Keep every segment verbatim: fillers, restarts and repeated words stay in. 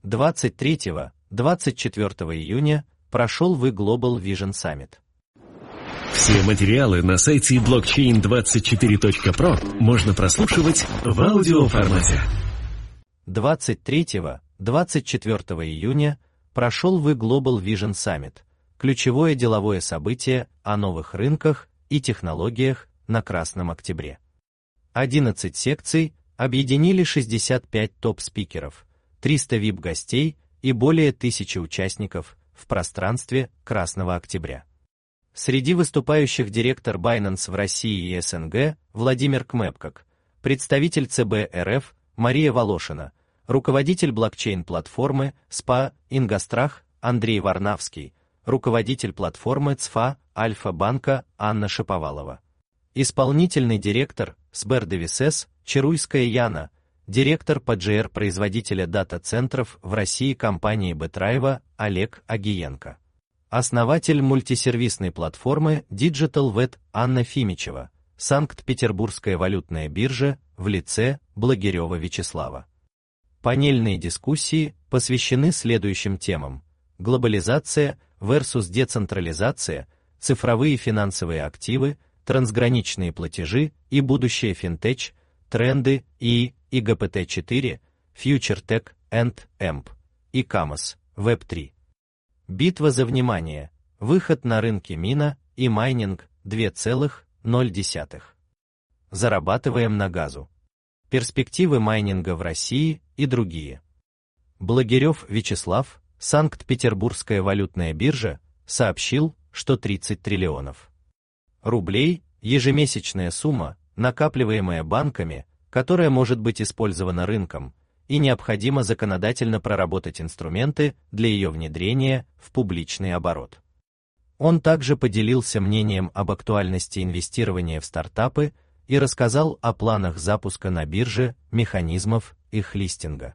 двадцать третьего — двадцать четвёртого июня прошел ви Global Vision Summit. Все материалы на сайте блокчейн двадцать четыре точка про можно прослушивать в аудиоформате. двадцать третьего — двадцать четвёртого июня прошел ви Global Vision Summit, ключевое деловое событие о новых рынках и технологиях на Красном Октябре. одиннадцать секций объединили шестьдесят пять топ-спикеров, триста ви ай пи-гостей и более тысячи участников в пространстве Красного Октября. Среди выступающих директор Binance в России и эс эн гэ Владимир Кмепкак, представитель цэ бэ эр эф Мария Волошина, руководитель блокчейн-платформы СПА Ингострах Андрей Варнавский, руководитель платформы ЦФА Альфа-банка Анна Шаповалова, исполнительный директор Сбердевисес Чаруйская Яна, директор по джи ар производителя дата-центров в России компании Бетраева Олег Агиенко, основатель мультисервисной платформы DigitalVet Анна Фимичева, Санкт-Петербургская валютная биржа в лице Благирева Вячеслава. Панельные дискуссии посвящены следующим темам: глобализация versus децентрализация, цифровые финансовые активы, трансграничные платежи и будущее финтеч, тренды и и джи пи ти четыре, FutureTech and эмп, и-commerce, веб три. Битва за внимание, выход на рынки мина и майнинг два целых ноль десятых. Зарабатываем на газу. Перспективы майнинга в России и другие. Благирев Вячеслав, Санкт-Петербургская валютная биржа, сообщил, что тридцать триллионов рублей – ежемесячная сумма, накапливаемая банками, которая может быть использована рынком, и необходимо законодательно проработать инструменты для ее внедрения в публичный оборот. Он также поделился мнением об актуальности инвестирования в стартапы и рассказал о планах запуска на бирже механизмов их листинга.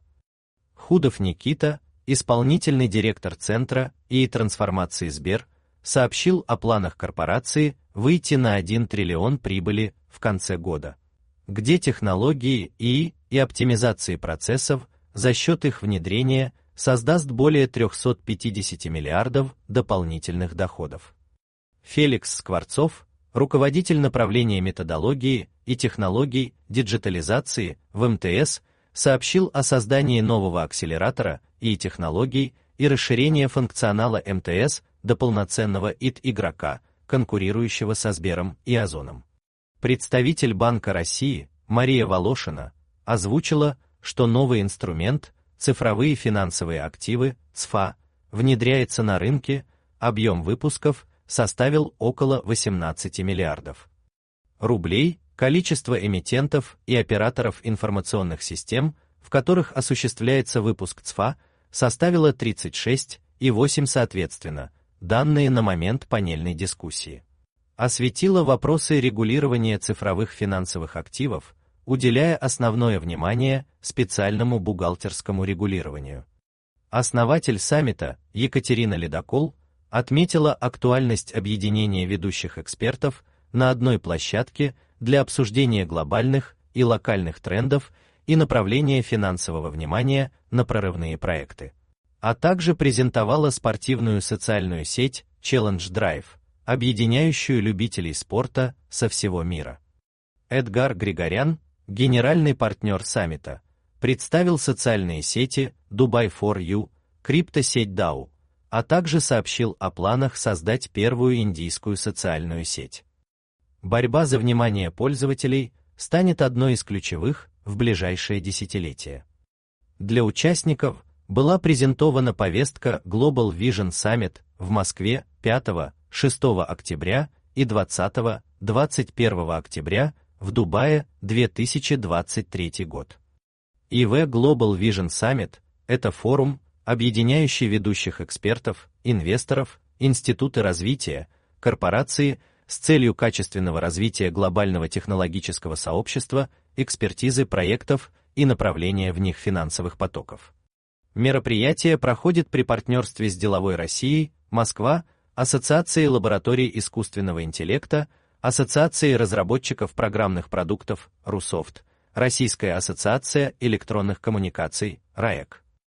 Худов Никита, исполнительный директор Центра и трансформации Сбер, сообщил о планах корпорации выйти на один триллион прибыли в конце года, где технологии и и оптимизации процессов за счет их внедрения создаст более трёхсот пятидесяти миллиардов дополнительных доходов. Феликс Скворцов, руководитель направления методологии и технологий диджитализации в эм тэ эс, сообщил о создании нового акселератора и технологий и расширения функционала эм тэ эс до полноценного ай ти-игрока, конкурирующего со Сбером и Озоном. Представитель Банка России Мария Волошина озвучила, что новый инструмент «Цифровые финансовые активы» ЦФА внедряется на рынке, объем выпусков составил около восемнадцати миллиардов рублей, количество эмитентов и операторов информационных систем, в которых осуществляется выпуск ЦФА, составило тридцать шесть и восемь соответственно, данные на момент панельной дискуссии. Осветила вопросы регулирования цифровых финансовых активов, уделяя основное внимание специальному бухгалтерскому регулированию. Основатель саммита Екатерина Ледокол отметила актуальность объединения ведущих экспертов на одной площадке для обсуждения глобальных и локальных трендов и направления финансового внимания на прорывные проекты, а также презентовала спортивную социальную сеть Challenge Drive, объединяющую любителей спорта со всего мира. Эдгар Григорян, генеральный партнер саммита, представил социальные сети Dubai for You, криптосеть дао, а также сообщил о планах создать первую индийскую социальную сеть. Борьба за внимание пользователей станет одной из ключевых в ближайшее десятилетие. Для участников была презентована повестка Global Vision Summit в Москве пятого-шестого октября и двадцатого-двадцать первого октября в Дубае две тысячи двадцать третий год. и ви Global Vision Summit – это форум, объединяющий ведущих экспертов, инвесторов, институты развития, корпорации с целью качественного развития глобального технологического сообщества, экспертизы проектов и направления в них финансовых потоков. Мероприятие проходит при партнерстве с Деловой Россией, Москва, Ассоциацией лабораторий искусственного интеллекта, Ассоциацией разработчиков программных продуктов Русофт, Российская ассоциация электронных коммуникаций РАЭК.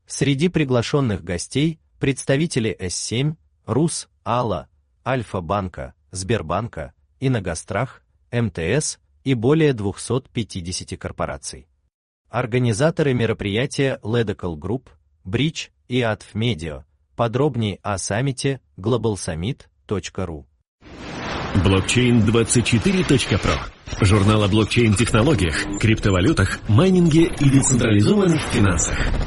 Среди приглашенных гостей представители эс семь, РУС, АЛА, Альфа-банка, Сбербанка, Иногострах, эм тэ эс и более двухсот пятидесяти корпораций. Организаторы мероприятия Ledacal Group, Bridge и Атф Медиа. Подробнее о саммите глобал саммит точка ру. блокчейн двадцать четыре точка про. Журнал о блокчейн-технологиях, криптовалютах, майнинге и децентрализованных финансах.